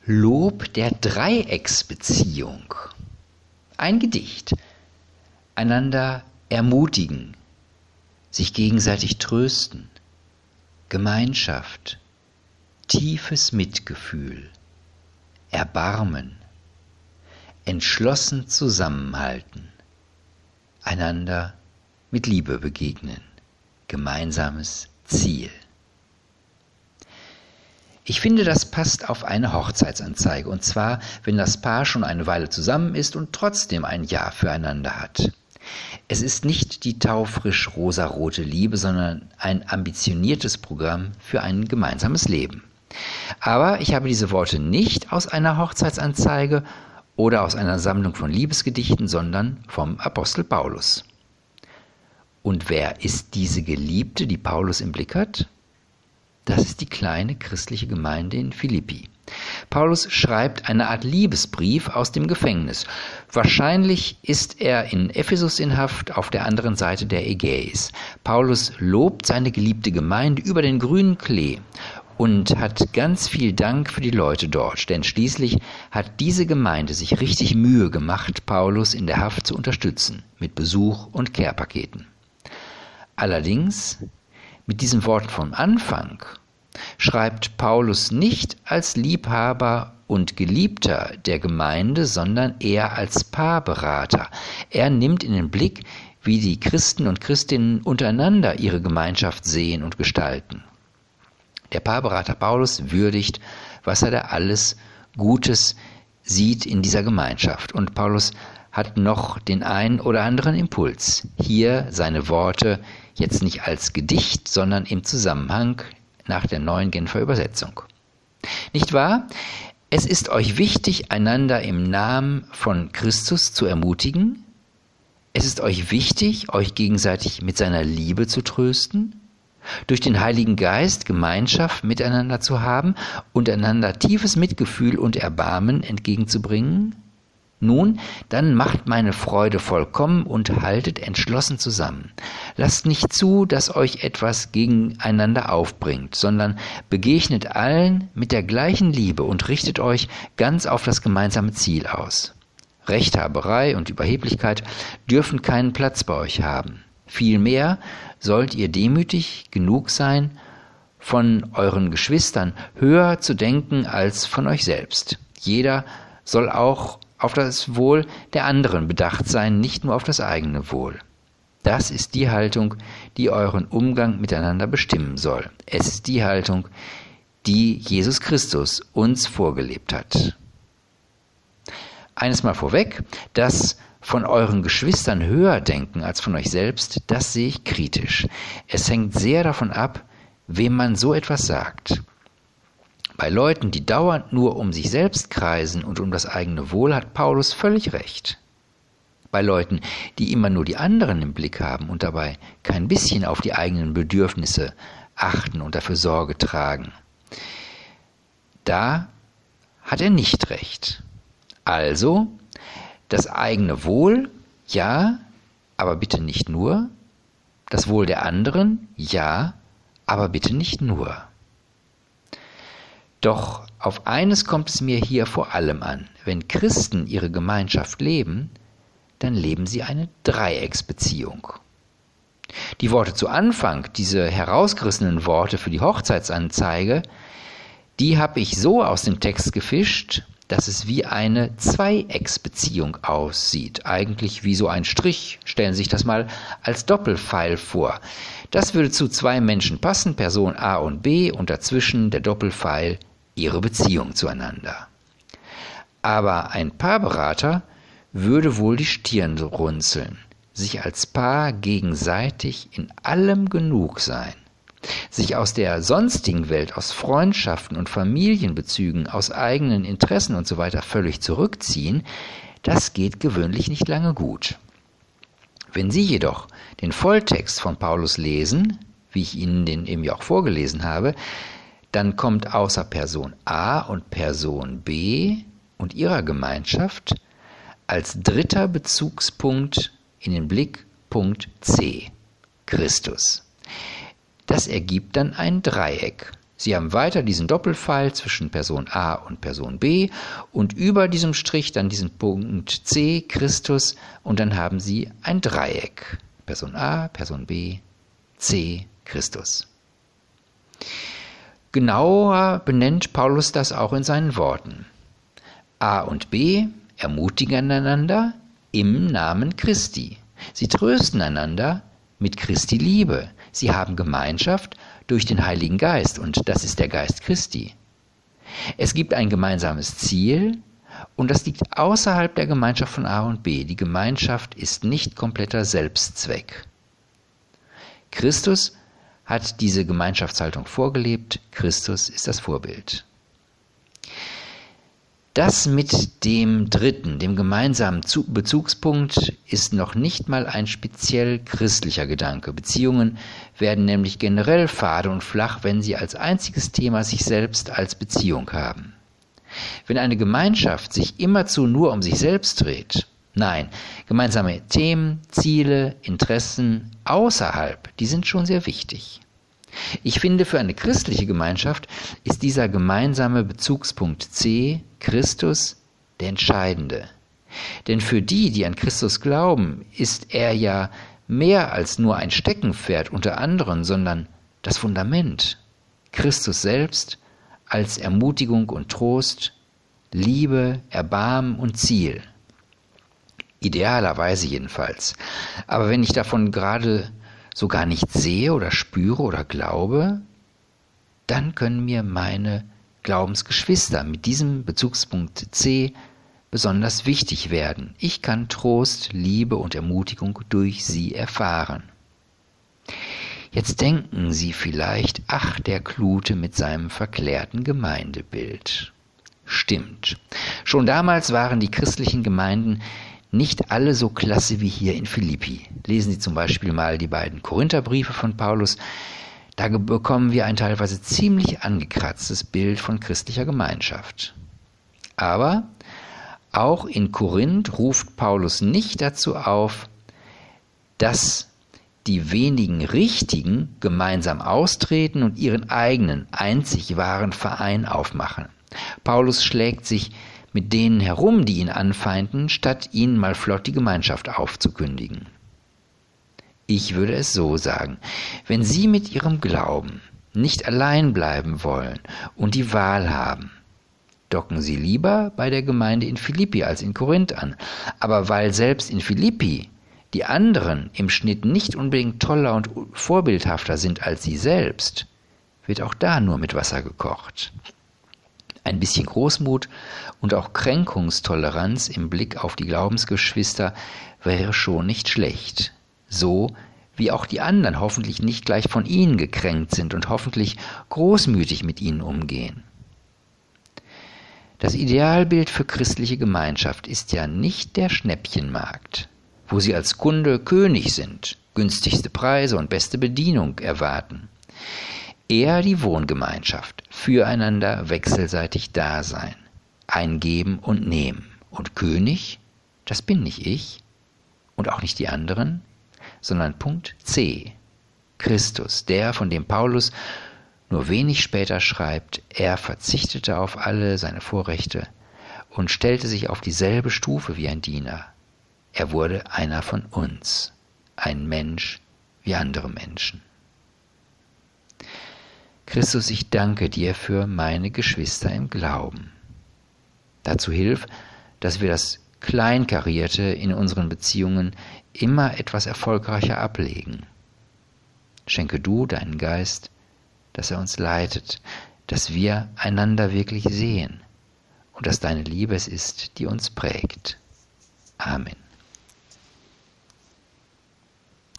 Lob der Dreiecksbeziehung. Ein Gedicht. Einander ermutigen, sich gegenseitig trösten, Gemeinschaft, tiefes Mitgefühl, Erbarmen, entschlossen zusammenhalten, einander mit Liebe begegnen, gemeinsames Ziel. Ich finde, das passt auf eine Hochzeitsanzeige, und zwar, wenn das Paar schon eine Weile zusammen ist und trotzdem ein Ja füreinander hat. Es ist nicht die taufrisch rosarote Liebe, sondern ein ambitioniertes Programm für ein gemeinsames Leben. Aber ich habe diese Worte nicht aus einer Hochzeitsanzeige oder aus einer Sammlung von Liebesgedichten, sondern vom Apostel Paulus. Und wer ist diese Geliebte, die Paulus im Blick hat? Das ist die kleine christliche Gemeinde in Philippi. Paulus schreibt eine Art Liebesbrief aus dem Gefängnis. Wahrscheinlich ist er in Ephesus in Haft, auf der anderen Seite der Ägäis. Paulus lobt seine geliebte Gemeinde über den grünen Klee und hat ganz viel Dank für die Leute dort, denn schließlich hat diese Gemeinde sich richtig Mühe gemacht, Paulus in der Haft zu unterstützen, mit Besuch und Care-Paketen. Allerdings, mit diesen Worten vom Anfang, schreibt Paulus nicht als Liebhaber und Geliebter der Gemeinde, sondern eher als Paarberater. Er nimmt in den Blick, wie die Christen und Christinnen untereinander ihre Gemeinschaft sehen und gestalten. Der Paarberater Paulus würdigt, was er da alles Gutes sieht in dieser Gemeinschaft. Und Paulus hat noch den einen oder anderen Impuls. Hier seine Worte jetzt nicht als Gedicht, sondern im Zusammenhang nach der neuen Genfer Übersetzung. Nicht wahr? Es ist euch wichtig, einander im Namen von Christus zu ermutigen. Es ist euch wichtig, euch gegenseitig mit seiner Liebe zu trösten, durch den Heiligen Geist Gemeinschaft miteinander zu haben und einander tiefes Mitgefühl und Erbarmen entgegenzubringen. Nun, dann macht meine Freude vollkommen und haltet entschlossen zusammen. Lasst nicht zu, dass euch etwas gegeneinander aufbringt, sondern begegnet allen mit der gleichen Liebe und richtet euch ganz auf das gemeinsame Ziel aus. Rechthaberei und Überheblichkeit dürfen keinen Platz bei euch haben. Vielmehr sollt ihr demütig genug sein, von euren Geschwistern höher zu denken als von euch selbst. Jeder soll auch auf das Wohl der anderen bedacht sein, nicht nur auf das eigene Wohl. Das ist die Haltung, die euren Umgang miteinander bestimmen soll. Es ist die Haltung, die Jesus Christus uns vorgelebt hat. Eines mal vorweg, das von euren Geschwistern höher denken als von euch selbst, das sehe ich kritisch. Es hängt sehr davon ab, wem man so etwas sagt. Bei Leuten, die dauernd nur um sich selbst kreisen und um das eigene Wohl, hat Paulus völlig recht. Bei Leuten, die immer nur die anderen im Blick haben und dabei kein bisschen auf die eigenen Bedürfnisse achten und dafür Sorge tragen, da hat er nicht recht. Also, das eigene Wohl, ja, aber bitte nicht nur. Das Wohl der anderen, ja, aber bitte nicht nur. Doch auf eines kommt es mir hier vor allem an. Wenn Christen ihre Gemeinschaft leben, dann leben sie eine Dreiecksbeziehung. Die Worte zu Anfang, diese herausgerissenen Worte für die Hochzeitsanzeige, die habe ich so aus dem Text gefischt, dass es wie eine Zweiecksbeziehung aussieht. Eigentlich wie so ein Strich. Stellen Sie sich das mal als Doppelpfeil vor. Das würde zu zwei Menschen passen, Person A und B, und dazwischen der Doppelpfeil ihre Beziehung zueinander. Aber ein Paarberater würde wohl die Stirn runzeln, sich als Paar gegenseitig in allem genug sein, sich aus der sonstigen Welt, aus Freundschaften und Familienbezügen, aus eigenen Interessen usw. völlig zurückziehen, das geht gewöhnlich nicht lange gut. Wenn Sie jedoch den Volltext von Paulus lesen, wie ich Ihnen den eben ja auch vorgelesen habe, dann kommt außer Person A und Person B und ihrer Gemeinschaft als dritter Bezugspunkt in den Blick Punkt C, Christus. Das ergibt dann ein Dreieck. Sie haben weiter diesen Doppelpfeil zwischen Person A und Person B und über diesem Strich dann diesen Punkt C, Christus, und dann haben Sie ein Dreieck. Person A, Person B, C, Christus. Genauer benennt Paulus das auch in seinen Worten. A und B ermutigen einander im Namen Christi. Sie trösten einander mit Christi Liebe. Sie haben Gemeinschaft durch den Heiligen Geist, und das ist der Geist Christi. Es gibt ein gemeinsames Ziel, und das liegt außerhalb der Gemeinschaft von A und B. Die Gemeinschaft ist nicht kompletter Selbstzweck. Christus hat diese Gemeinschaftshaltung vorgelebt. Christus ist das Vorbild. Das mit dem Dritten, dem gemeinsamen Bezugspunkt, ist noch nicht mal ein speziell christlicher Gedanke. Beziehungen werden nämlich generell fade und flach, wenn sie als einziges Thema sich selbst als Beziehung haben. Wenn eine Gemeinschaft sich immerzu nur um sich selbst dreht, nein, gemeinsame Themen, Ziele, Interessen außerhalb, die sind schon sehr wichtig. Ich finde, für eine christliche Gemeinschaft ist dieser gemeinsame Bezugspunkt C, Christus, der entscheidende. Denn für die an Christus glauben, ist er ja mehr als nur ein Steckenpferd unter anderen, sondern das Fundament. Christus selbst als Ermutigung und Trost, Liebe, Erbarmen und Ziel. Idealerweise jedenfalls. Aber wenn ich davon gerade so gar nicht sehe oder spüre oder glaube, dann können mir meine Glaubensgeschwister mit diesem Bezugspunkt C besonders wichtig werden. Ich kann Trost, Liebe und Ermutigung durch sie erfahren. Jetzt denken Sie vielleicht, ach, der Klute mit seinem verklärten Gemeindebild. Stimmt. Schon damals waren die christlichen Gemeinden nicht alle so klasse wie hier in Philippi. Lesen Sie zum Beispiel mal die beiden Korintherbriefe von Paulus. Da bekommen wir ein teilweise ziemlich angekratztes Bild von christlicher Gemeinschaft. Aber auch in Korinth ruft Paulus nicht dazu auf, dass die wenigen Richtigen gemeinsam austreten und ihren eigenen, einzig wahren Verein aufmachen. Paulus schlägt sich mit denen herum, die ihn anfeinden, statt ihnen mal flott die Gemeinschaft aufzukündigen. Ich würde es so sagen: Wenn Sie mit Ihrem Glauben nicht allein bleiben wollen und die Wahl haben, docken Sie lieber bei der Gemeinde in Philippi als in Korinth an. Aber weil selbst in Philippi die anderen im Schnitt nicht unbedingt toller und vorbildhafter sind als Sie selbst, wird auch da nur mit Wasser gekocht. Ein bisschen Großmut und auch Kränkungstoleranz im Blick auf die Glaubensgeschwister wäre schon nicht schlecht. So wie auch die anderen hoffentlich nicht gleich von Ihnen gekränkt sind und hoffentlich großmütig mit Ihnen umgehen. Das Idealbild für christliche Gemeinschaft ist ja nicht der Schnäppchenmarkt, wo Sie als Kunde König sind, günstigste Preise und beste Bedienung erwarten. Eher die Wohngemeinschaft, füreinander wechselseitig Dasein, eingeben und nehmen. Und König, das bin nicht ich und auch nicht die anderen, sondern Punkt C, Christus, der, von dem Paulus nur wenig später schreibt, er verzichtete auf alle seine Vorrechte und stellte sich auf dieselbe Stufe wie ein Diener. Er wurde einer von uns, ein Mensch wie andere Menschen. Christus, ich danke dir für meine Geschwister im Glauben. Dazu hilf, dass wir das Kleinkarierte in unseren Beziehungen immer etwas erfolgreicher ablegen. Schenke du deinen Geist, dass er uns leitet, dass wir einander wirklich sehen und dass deine Liebe es ist, die uns prägt. Amen.